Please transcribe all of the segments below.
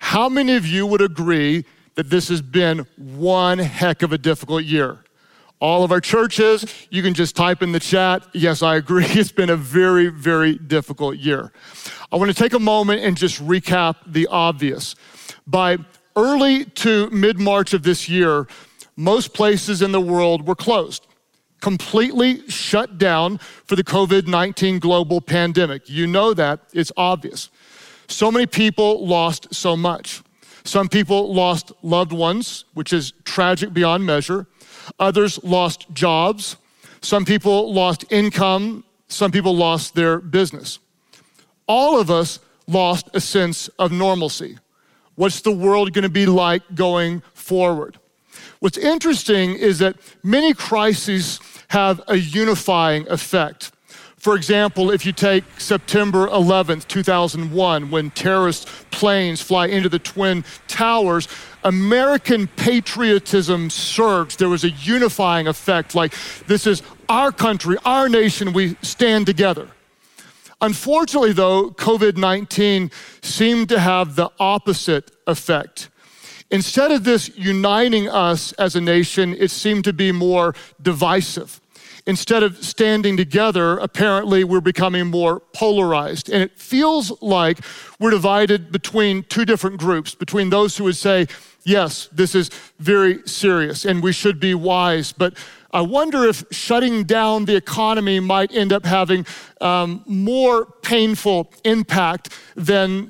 how many of you would agree that this has been one heck of a difficult year? All of our churches, you can just type in the chat, yes, I agree. It's been a very, very difficult year. I want to take a moment and just recap the obvious. By early to mid-March of this year, most places in the world were closed, completely shut down for the COVID-19 global pandemic. You know that, it's obvious. So many people lost so much. Some people lost loved ones, which is tragic beyond measure. Others lost jobs. Some people lost income. Some people lost their business. All of us lost a sense of normalcy. What's the world going to be like going forward? What's interesting is that many crises have a unifying effect. For example, if you take September 11th, 2001, when terrorist planes fly into the Twin Towers, American patriotism surged. There was a unifying effect, like this is our country, our nation, we stand together. Unfortunately, though, COVID-19 seemed to have the opposite effect. Instead of this uniting us as a nation, it seemed to be more divisive. Instead of standing together, apparently we're becoming more polarized. And it feels like we're divided between two different groups, between those who would say, yes, this is very serious and we should be wise. But I wonder if shutting down the economy might end up having more painful impact than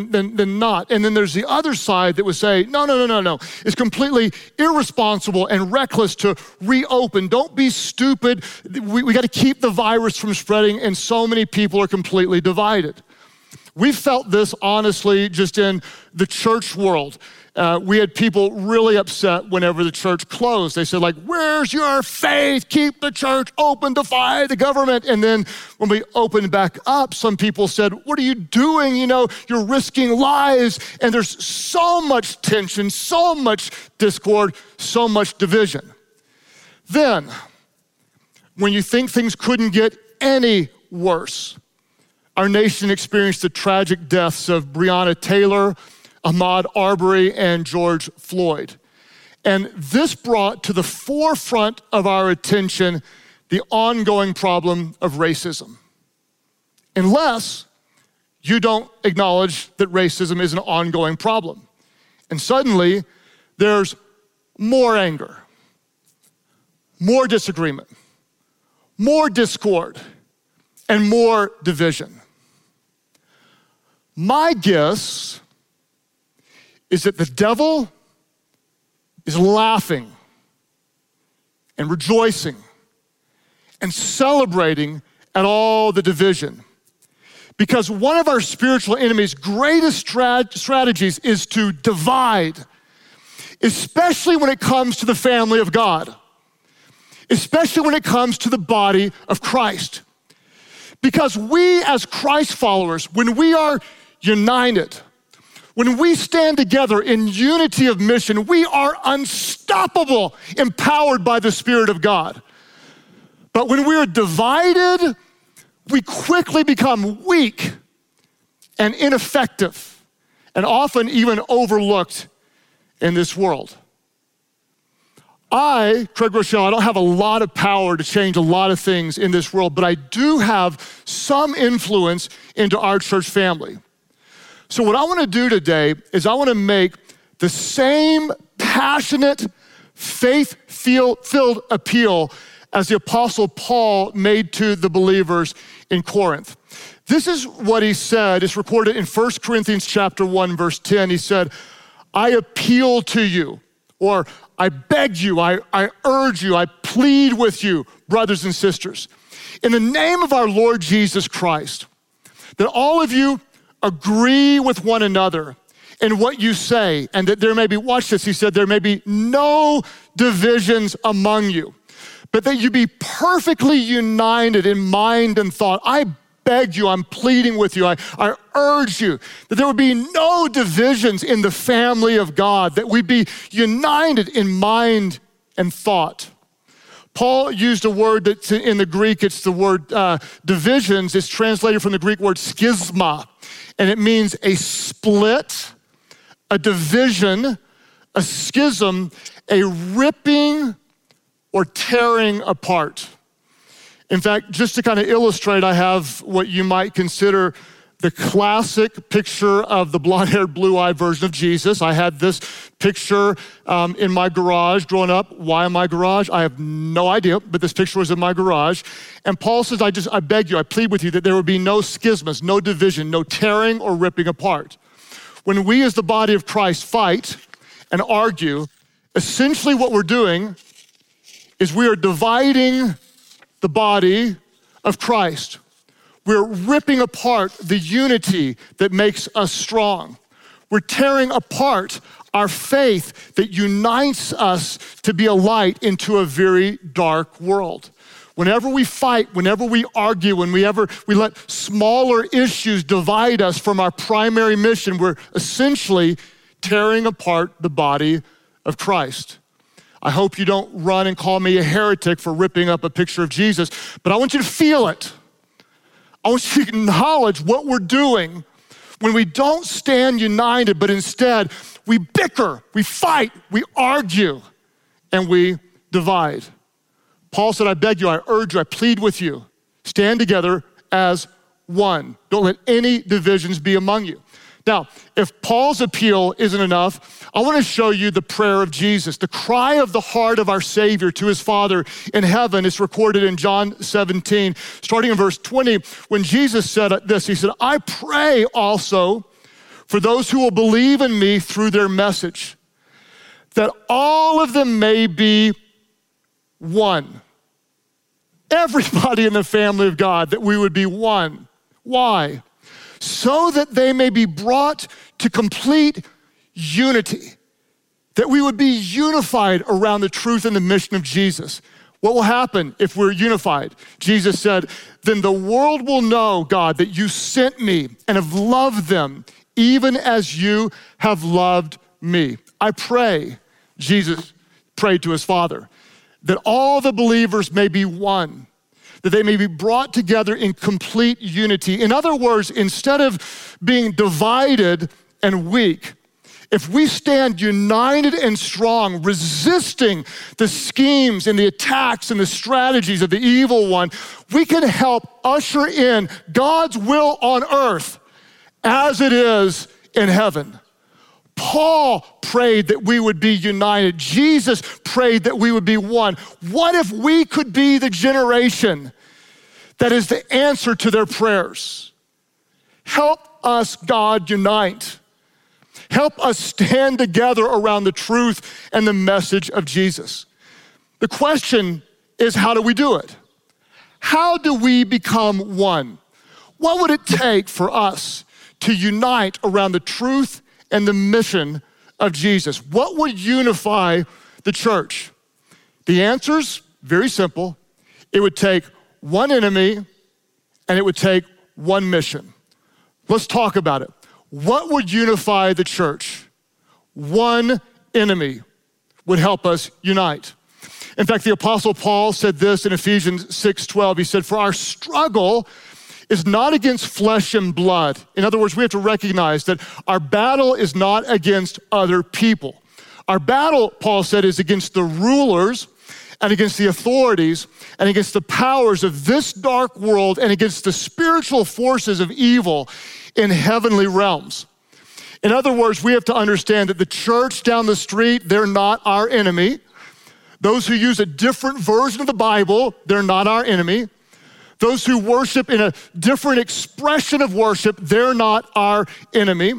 not. And then there's the other side that would say, no. It's completely irresponsible and reckless to reopen. Don't be stupid. We got to keep the virus from spreading, and so many people are completely divided. We felt this honestly just in the church world. We had people really upset whenever the church closed. They said, like, where's your faith? Keep the church open, defy the government. And then when we opened back up, some people said, what are you doing? You know, you're risking lives. And there's so much tension, so much discord, so much division. Then, when you think things couldn't get any worse, our nation experienced the tragic deaths of Breonna Taylor, Ahmaud Arbery, and George Floyd. And this brought to the forefront of our attention the ongoing problem of racism. Unless you don't acknowledge that racism is an ongoing problem. And suddenly, there's more anger, more disagreement, more discord, and more division. My guess is that the devil is laughing and rejoicing and celebrating at all the division. Because one of our spiritual enemy's greatest strategies is to divide, especially when it comes to the family of God, especially when it comes to the body of Christ. Because we as Christ followers, when we are united, when we stand together in unity of mission, we are unstoppable, empowered by the Spirit of God. But when we are divided, we quickly become weak and ineffective, and often even overlooked in this world. Craig Rochelle, I don't have a lot of power to change a lot of things in this world, but I do have some influence into our church family. So what I want to do today is I want to make the same passionate, faith-filled appeal as the Apostle Paul made to the believers in Corinth. This is what he said. It's recorded in 1 Corinthians chapter 1, verse 10. He said, I appeal to you, or I beg you, I urge you, I plead with you, brothers and sisters, in the name of our Lord Jesus Christ, that all of you agree with one another in what you say, and that there may be, watch this, he said, there may be no divisions among you, but that you be perfectly united in mind and thought. I beg you, I'm pleading with you, I urge you that there would be no divisions in the family of God, that we be united in mind and thought. Paul used a word that's in the Greek, it's the word divisions. It's translated from the Greek word schisma, and it means a split, a division, a schism, a ripping or tearing apart. In fact, just to kind of illustrate, I have what you might consider the classic picture of the blonde-haired, blue-eyed version of Jesus. I had this picture in my garage growing up. Why in my garage? I have no idea, but this picture was in my garage. And Paul says, I beg you, I plead with you that there would be no schismas, no division, no tearing or ripping apart. When we as the body of Christ fight and argue, essentially what we're doing is we are dividing the body of Christ. We're ripping apart the unity that makes us strong. We're tearing apart our faith that unites us to be a light into a very dark world. Whenever we fight, whenever we argue, whenever we let smaller issues divide us from our primary mission, we're essentially tearing apart the body of Christ. I hope you don't run and call me a heretic for ripping up a picture of Jesus, but I want you to feel it. I want you to acknowledge what we're doing when we don't stand united, but instead we bicker, we fight, we argue, and we divide. Paul said, I beg you, I urge you, I plead with you, stand together as one. Don't let any divisions be among you. Now, if Paul's appeal isn't enough, I want to show you the prayer of Jesus. The cry of the heart of our Savior to his Father in heaven is recorded in John 17, starting in verse 20, when Jesus said this, he said, I pray also for those who will believe in me through their message, that all of them may be one. Everybody in the family of God, that we would be one. Why? So that they may be brought to complete unity, that we would be unified around the truth and the mission of Jesus. What will happen if we're unified? Jesus said, then the world will know, God, that you sent me and have loved them, even as you have loved me. I pray, Jesus prayed to his Father, that all the believers may be one, that they may be brought together in complete unity. In other words, instead of being divided and weak, if we stand united and strong, resisting the schemes and the attacks and the strategies of the evil one, we can help usher in God's will on earth as it is in heaven. Paul prayed that we would be united. Jesus prayed that we would be one. What if we could be the generation that is the answer to their prayers? Help us, God, unite. Help us stand together around the truth and the message of Jesus. The question is, how do we do it? How do we become one? What would it take for us to unite around the truth and the mission of Jesus? What would unify the church? The answer's very simple. It would take one enemy and it would take one mission. Let's talk about it. What would unify the church? One enemy would help us unite. In fact, the Apostle Paul said this in Ephesians 6:12. He said, for our struggle is not against flesh and blood. In other words, we have to recognize that our battle is not against other people. Our battle, Paul said, is against the rulers and against the authorities and against the powers of this dark world and against the spiritual forces of evil in heavenly realms. In other words, we have to understand that the church down the street, they're not our enemy. Those who use a different version of the Bible, they're not our enemy. Those who worship in a different expression of worship, they're not our enemy.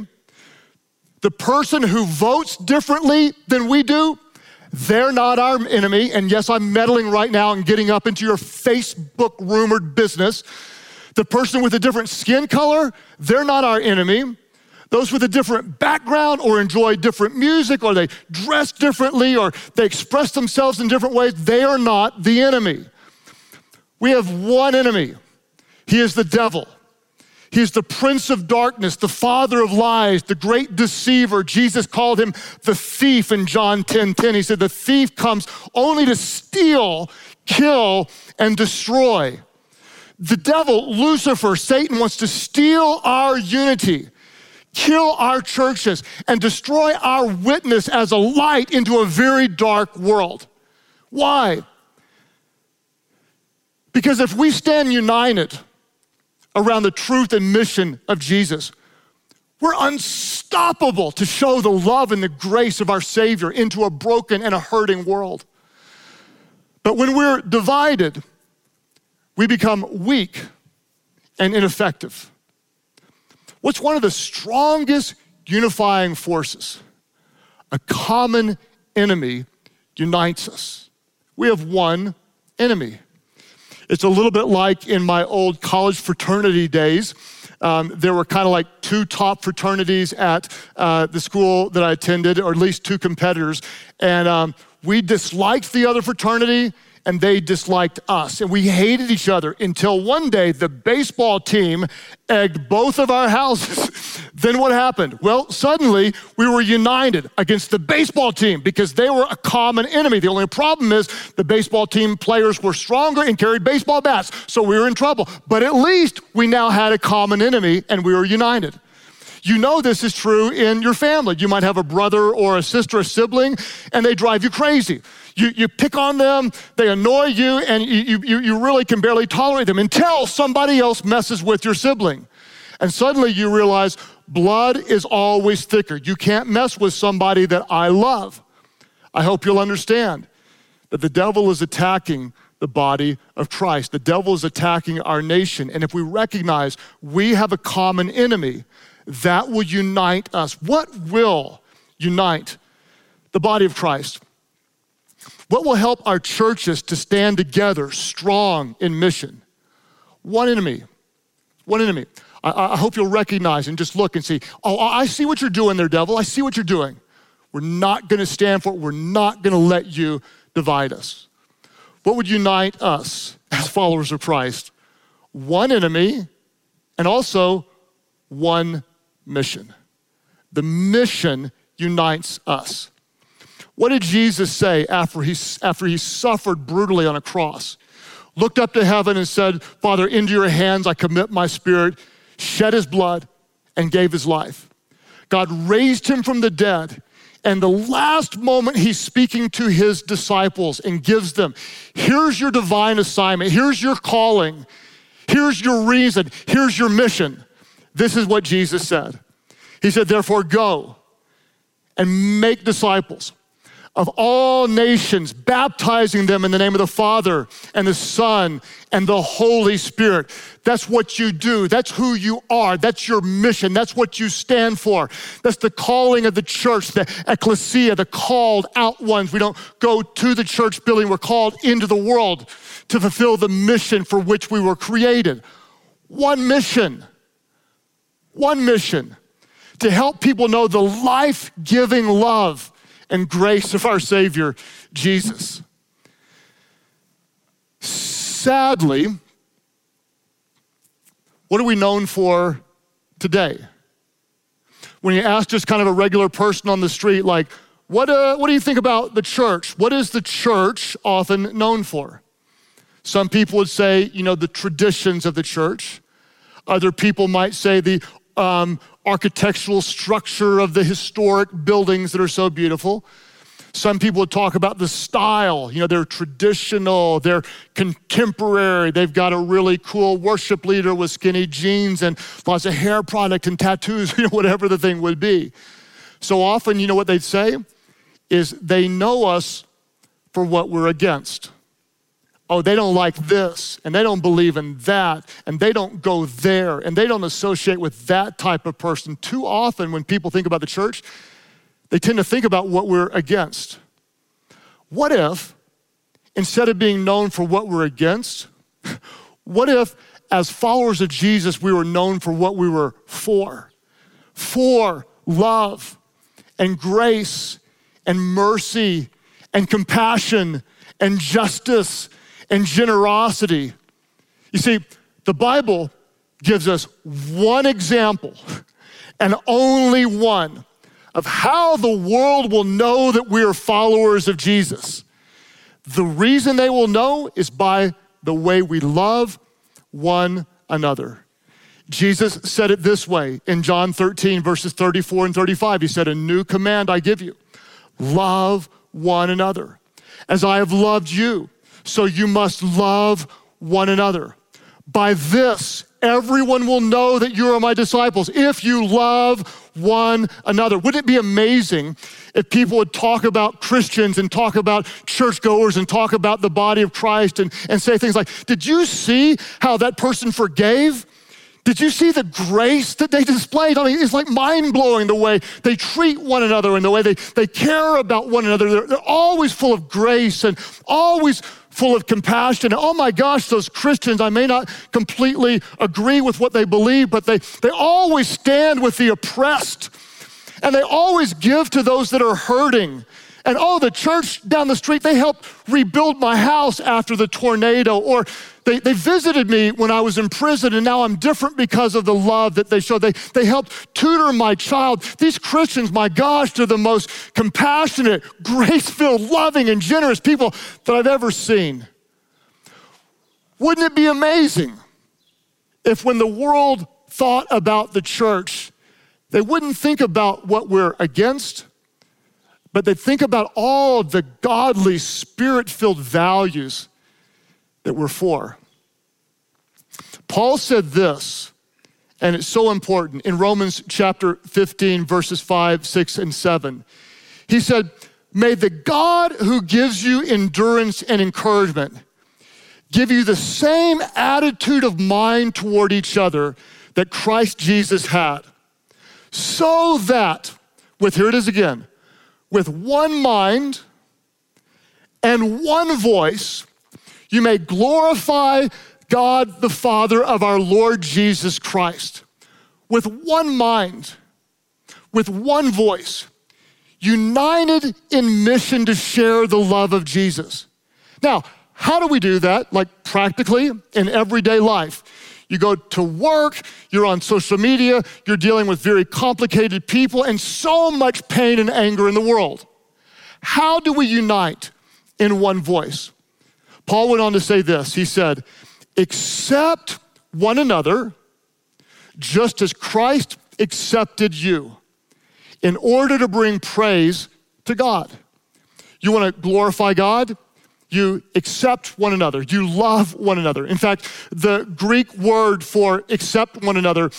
The person who votes differently than we do, they're not our enemy. And yes, I'm meddling right now and getting up into your Facebook rumored business. The person with a different skin color, they're not our enemy. Those with a different background or enjoy different music or they dress differently or they express themselves in different ways, they are not the enemy. We have one enemy. He is the devil. He is the prince of darkness, the father of lies, the great deceiver. Jesus called him the thief in John 10:10. He said, the thief comes only to steal, kill, and destroy. The devil, Lucifer, Satan wants to steal our unity, kill our churches, and destroy our witness as a light into a very dark world. Why? Because if we stand united around the truth and mission of Jesus, we're unstoppable to show the love and the grace of our Savior into a broken and a hurting world. But when we're divided, we become weak and ineffective. What's one of the strongest unifying forces? A common enemy unites us. We have one enemy. It's a little bit like in my old college fraternity days. There were kind of like two top fraternities at the school that I attended, or at least two competitors. And we disliked the other fraternity, and they disliked us. And we hated each other until one day the baseball team egged both of our houses. Then what happened? Well, suddenly we were united against the baseball team because they were a common enemy. The only problem is the baseball team players were stronger and carried baseball bats, so we were in trouble. But at least we now had a common enemy and we were united. You know this is true in your family. You might have a brother or a sister, a sibling, and they drive you crazy. You pick on them, they annoy you, and you really can barely tolerate them until somebody else messes with your sibling. And suddenly you realize blood is always thicker. You can't mess with somebody that I love. I hope you'll understand that the devil is attacking the body of Christ. The devil is attacking our nation. And if we recognize we have a common enemy, that will unite us. What will unite the body of Christ? What will help our churches to stand together strong in mission? One enemy. One enemy. I hope you'll recognize and just look and see, oh, I see what you're doing there, devil. I see what you're doing. We're not going to stand for it. We're not going to let you divide us. What would unite us as followers of Christ? One enemy and also one mission. The mission unites us. What did Jesus say after he suffered brutally on a cross? Looked up to heaven and said, Father, into your hands I commit my spirit, shed his blood and gave his life. God raised him from the dead. And the last moment he's speaking to his disciples and gives them, here's your divine assignment. Here's your calling. Here's your reason. Here's your mission. This is what Jesus said. He said, therefore go and make disciples of all nations, baptizing them in the name of the Father and the Son and the Holy Spirit. That's what you do. That's who you are. That's your mission. That's what you stand for. That's the calling of the church, the ecclesia, the called out ones. We don't go to the church building. We're called into the world to fulfill the mission for which we were created. One mission. One mission. To help people know the life-giving love and grace of our Savior, Jesus. Sadly, what are we known for today? When you ask just kind of a regular person on the street, like, what do you think about the church? What is the church often known for? Some people would say, the traditions of the church. Other people might say the architectural structure of the historic buildings that are so beautiful. Some people would talk about the style. They're traditional, they're contemporary. They've got a really cool worship leader with skinny jeans and lots of hair product and tattoos, whatever the thing would be. So often, what they'd say is they know us for what we're against. Oh, they don't like this, and they don't believe in that, and they don't go there, and they don't associate with that type of person. Too often when people think about the church, they tend to think about what we're against. What if, instead of being known for what we're against, what if as followers of Jesus, we were known for what we were for? For love and grace and mercy and compassion and justice and generosity. You see, the Bible gives us one example, and only one, of how the world will know that we are followers of Jesus. The reason they will know is by the way we love one another. Jesus said it this way in John 13, verses 34 and 35. He said, "A new command I give you, love one another. As I have loved you, so you must love one another. By this, everyone will know that you are my disciples, if you love one another." Wouldn't it be amazing if people would talk about Christians and talk about churchgoers and talk about the body of Christ and say things like, "Did you see how that person forgave? Did you see the grace that they displayed?" I mean, it's like mind-blowing the way they treat one another and the way they care about one another. They're always full of grace and always full of compassion. Oh my gosh, those Christians, I may not completely agree with what they believe, but they always stand with the oppressed. And they always give to those that are hurting. And oh, the church down the street, they helped rebuild my house after the tornado. Or they visited me when I was in prison, and now I'm different because of the love that they showed. They helped tutor my child. These Christians, my gosh, they're the most compassionate, grace-filled, loving, and generous people that I've ever seen. Wouldn't it be amazing if when the world thought about the church, they wouldn't think about what we're against, but they'd think about all the godly, spirit-filled values that we're for. Paul said this, and it's so important, in Romans chapter 15, verses 5, 6, and 7. He said, "May the God who gives you endurance and encouragement give you the same attitude of mind toward each other that Christ Jesus had, so that," here it is again, "with one mind and one voice, you may glorify God the Father of our Lord Jesus Christ." With one mind, with one voice, united in mission to share the love of Jesus. Now, how do we do that? Like practically in everyday life. You go to work, you're on social media, you're dealing with very complicated people and so much pain and anger in the world. How do we unite in one voice? Paul went on to say this. He said, "Accept one another just as Christ accepted you in order to bring praise to God." You want to glorify God? You accept one another. You love one another. In fact, the Greek word for accept one another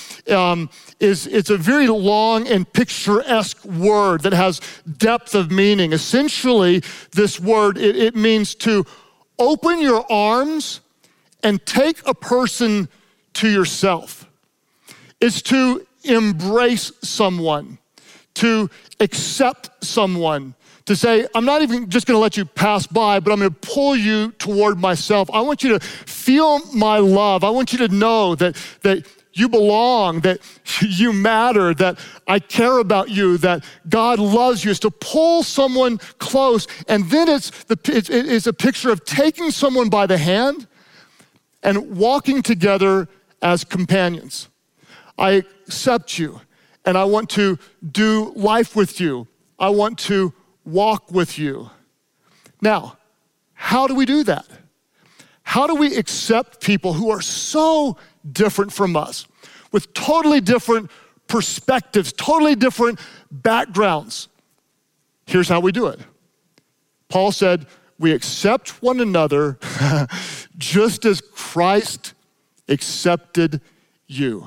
it's a very long and picturesque word that has depth of meaning. Essentially, this word, it means to open your arms and take a person to yourself. It's to embrace someone, to accept someone, to say, I'm not even just gonna let you pass by, but I'm gonna pull you toward myself. I want you to feel my love. I want you to know that you belong, that you matter, that I care about you, that God loves you. It's to pull someone close, and then it's a picture of taking someone by the hand and walking together as companions. I accept you, and I want to do life with you. I want to walk with you. Now, how do we do that? How do we accept people who are so different from us, with totally different perspectives, totally different backgrounds? Here's how we do it. Paul said, we accept one another just as Christ accepted you.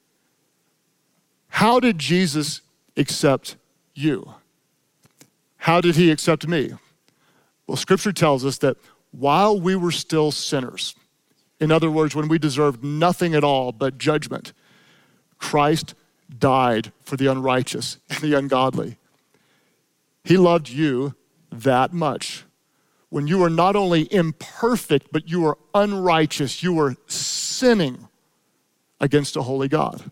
How did Jesus accept you? How did he accept me? Well, Scripture tells us that while we were still sinners, in other words, when we deserved nothing at all but judgment, Christ died for the unrighteous and the ungodly. He loved you that much. When you were not only imperfect, but you were unrighteous, you were sinning against a holy God.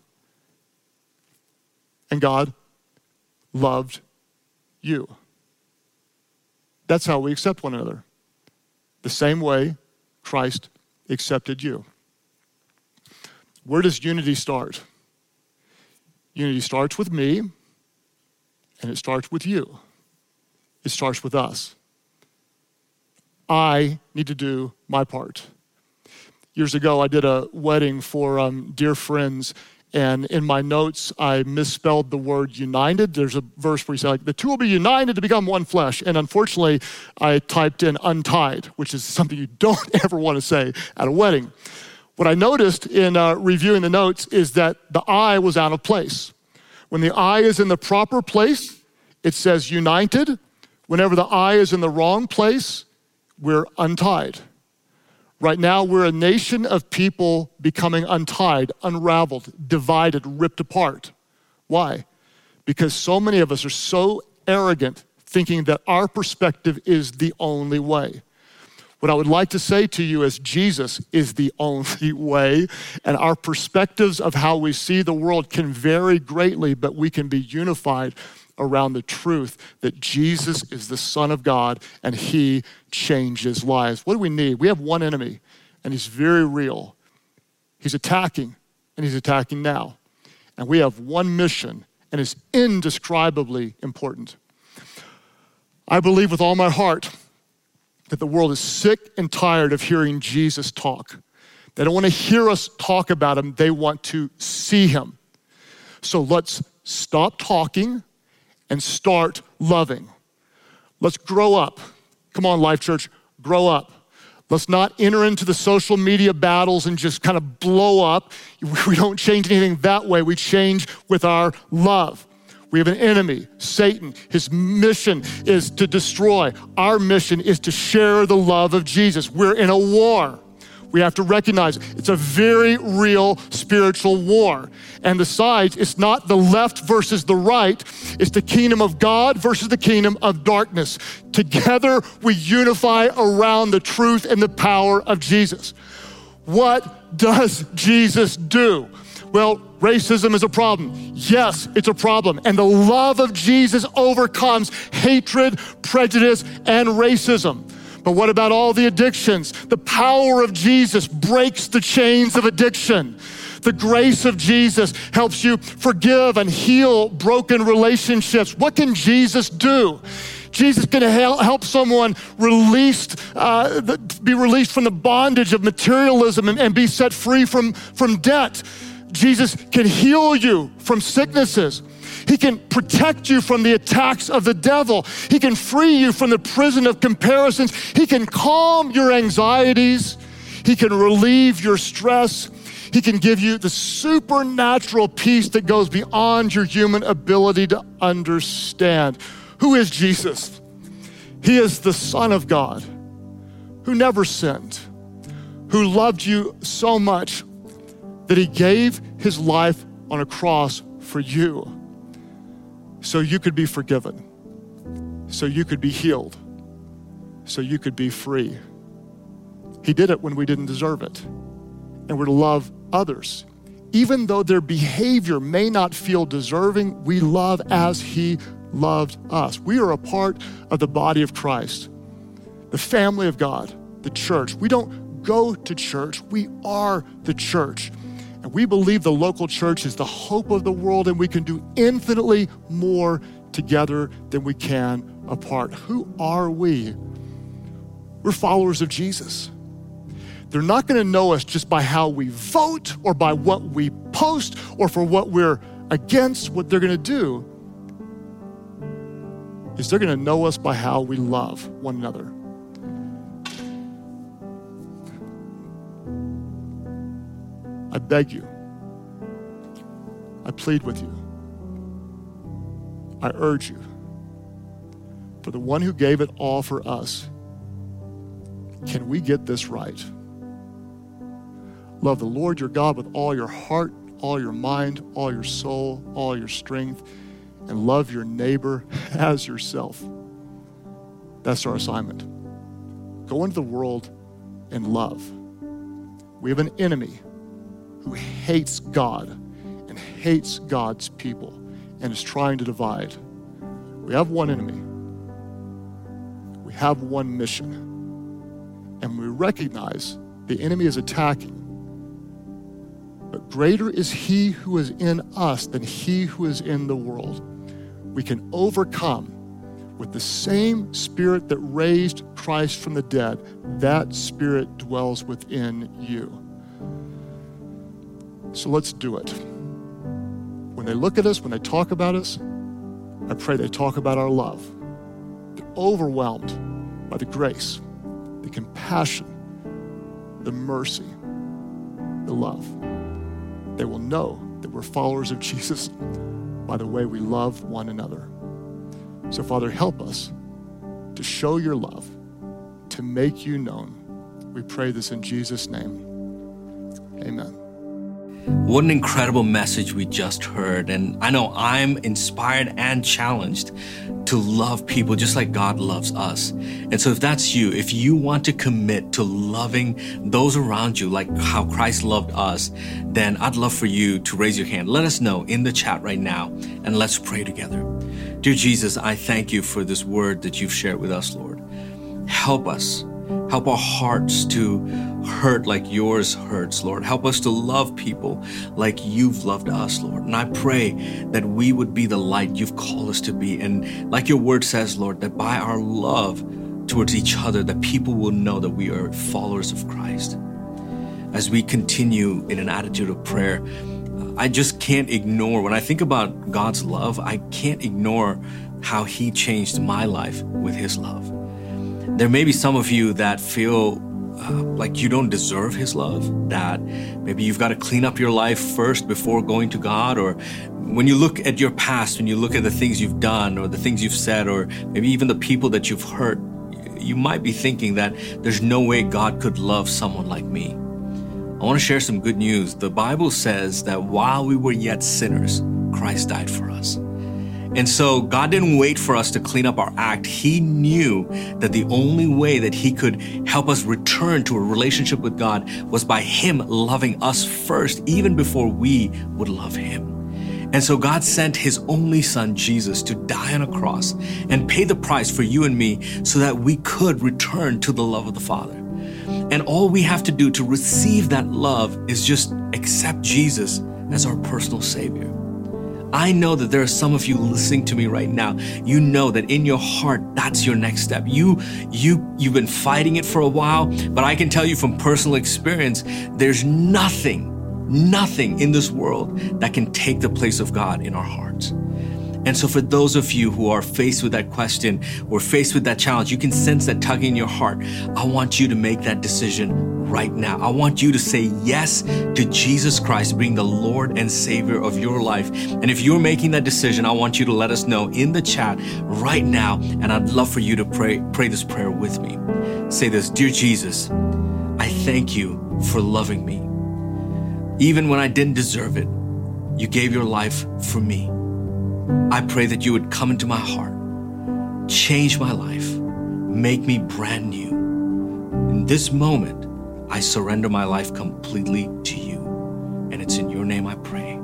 And God loved you. That's how we accept one another. The same way Christ accepted you. Where does unity start? Unity starts with me, and it starts with you. It starts with us. I need to do my part. Years ago, I did a wedding for dear friends, and in my notes, I misspelled the word united. There's a verse where you say, like, the two will be united to become one flesh. And unfortunately, I typed in untied, which is something you don't ever want to say at a wedding. What I noticed in reviewing the notes is that the I was out of place. When the I is in the proper place, it says united. Whenever the I is in the wrong place, we're untied. Right now, we're a nation of people becoming untied, unraveled, divided, ripped apart. Why? Because so many of us are so arrogant, thinking that our perspective is the only way. What I would like to say to you is Jesus is the only way, and our perspectives of how we see the world can vary greatly, but we can be unified around the truth that Jesus is the Son of God and he changes lives. What do we need? We have one enemy, and he's very real. He's attacking, and he's attacking now. And we have one mission, and it's indescribably important. I believe with all my heart that the world is sick and tired of hearing Jesus talk. They don't want to hear us talk about him. They want to see him. So let's stop talking and start loving. Let's grow up. Come on, Life Church, grow up. Let's not enter into the social media battles and just kind of blow up. We don't change anything that way. We change with our love. We have an enemy, Satan. His mission is to destroy. Our mission is to share the love of Jesus. We're in a war. We have to recognize it's a very real spiritual war. And besides, it's not the left versus the right. It's the kingdom of God versus the kingdom of darkness. Together, we unify around the truth and the power of Jesus. What does Jesus do? Well, racism is a problem. Yes, it's a problem. And the love of Jesus overcomes hatred, prejudice, and racism. But what about all the addictions? The power of Jesus breaks the chains of addiction. The grace of Jesus helps you forgive and heal broken relationships. What can Jesus do? Jesus can help someone be released from the bondage of materialism and be set free from debt. Jesus can heal you from sicknesses. He can protect you from the attacks of the devil. He can free you from the prison of comparisons. He can calm your anxieties. He can relieve your stress. He can give you the supernatural peace that goes beyond your human ability to understand. Who is Jesus? He is the Son of God who never sinned, who loved you so much that he gave his life on a cross for you so you could be forgiven, so you could be healed, so you could be free. He did it when we didn't deserve it. And we're to love others. Even though their behavior may not feel deserving, we love as he loved us. We are a part of the body of Christ, the family of God, the church. We don't go to church, we are the church. And we believe the local church is the hope of the world, and we can do infinitely more together than we can apart. Who are we? We're followers of Jesus. They're not going to know us just by how we vote or by what we post or for what we're against. What they're going to do is they're going to know us by how we love one another. I beg you, I plead with you, I urge you, for the one who gave it all for us, can we get this right? Love the Lord your God with all your heart, all your mind, all your soul, all your strength, and love your neighbor as yourself. That's our assignment. Go into the world and love. We have an enemy who hates God and hates God's people and is trying to divide. We have one enemy. We have one mission. And we recognize the enemy is attacking. But greater is he who is in us than he who is in the world. We can overcome with the same Spirit that raised Christ from the dead. That Spirit dwells within you. So let's do it. When they look at us, when they talk about us, I pray they talk about our love. They're overwhelmed by the grace, the compassion, the mercy, the love. They will know that we're followers of Jesus by the way we love one another. So Father, help us to show your love, to make you known. We pray this in Jesus' name. Amen. What an incredible message we just heard. And I know I'm inspired and challenged to love people just like God loves us. And so if that's you, if you want to commit to loving those around you like how Christ loved us, then I'd love for you to raise your hand. Let us know in the chat right now, and let's pray together. Dear Jesus, I thank you for this word that you've shared with us, Lord. Help us. Help our hearts to hurt like yours hurts, Lord. Help us to love people like you've loved us, Lord. And I pray that we would be the light you've called us to be. And like your word says, Lord, that by our love towards each other, that people will know that we are followers of Christ. As we continue in an attitude of prayer, I just can't ignore, when I think about God's love, I can't ignore how he changed my life with his love. There may be some of you that feel like you don't deserve his love, that maybe you've got to clean up your life first before going to God, or when you look at your past, when you look at the things you've done or the things you've said, or maybe even the people that you've hurt, you might be thinking that there's no way God could love someone like me. I want to share some good news. The Bible says that while we were yet sinners, Christ died for us. And so God didn't wait for us to clean up our act. He knew that the only way that he could help us return to a relationship with God was by him loving us first, even before we would love him. And so God sent his only son, Jesus, to die on a cross and pay the price for you and me so that we could return to the love of the Father. And all we have to do to receive that love is just accept Jesus as our personal Savior. I know that there are some of you listening to me right now. You know that in your heart, that's your next step. You've been fighting it for a while, but I can tell you from personal experience, there's nothing in this world that can take the place of God in our hearts. And so for those of you who are faced with that question or faced with that challenge, you can sense that tugging in your heart. I want you to make that decision right now. I want you to say yes to Jesus Christ being the Lord and Savior of your life. And if you're making that decision, I want you to let us know in the chat right now. And I'd love for you to pray this prayer with me. Say this: Dear Jesus, I thank you for loving me. Even when I didn't deserve it, you gave your life for me. I pray that you would come into my heart, change my life, make me brand new. In this moment, I surrender my life completely to you. And it's in your name I pray.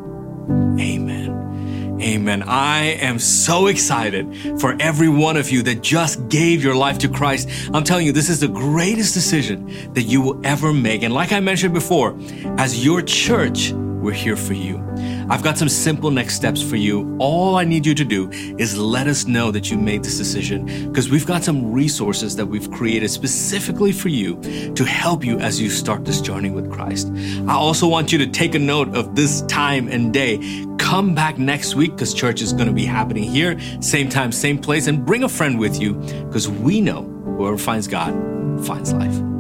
Amen. Amen. I am so excited for every one of you that just gave your life to Christ. I'm telling you, this is the greatest decision that you will ever make. And like I mentioned before, as your church, we're here for you. I've got some simple next steps for you. All I need you to do is let us know that you made this decision, because we've got some resources that we've created specifically for you to help you as you start this journey with Christ. I also want you to take a note of this time and day. Come back next week, because church is going to be happening here, same time, same place, and bring a friend with you, because we know whoever finds God finds life.